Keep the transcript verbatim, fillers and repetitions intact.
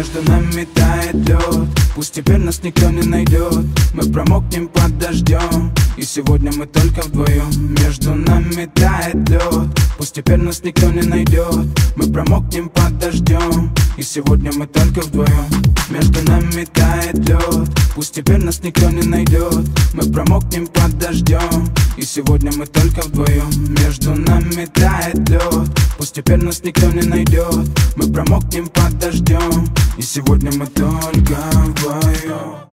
Между нами тает лед, пусть теперь нас никто не найдет. Мы промокнем под дождем, и сегодня мы только вдвоем. Между нами тает лед, пусть теперь нас никто не найдет. Мы промокнем под дождем, и сегодня мы только вдвоем. Между нами тает лед, пусть теперь нас никто не найдет. Мы промокнем под дождем, и сегодня мы только вдвоем. Между нами тает лед, пусть теперь нас никто не найдет. Мы промокнем под дождем, и сегодня мы только вдвоем.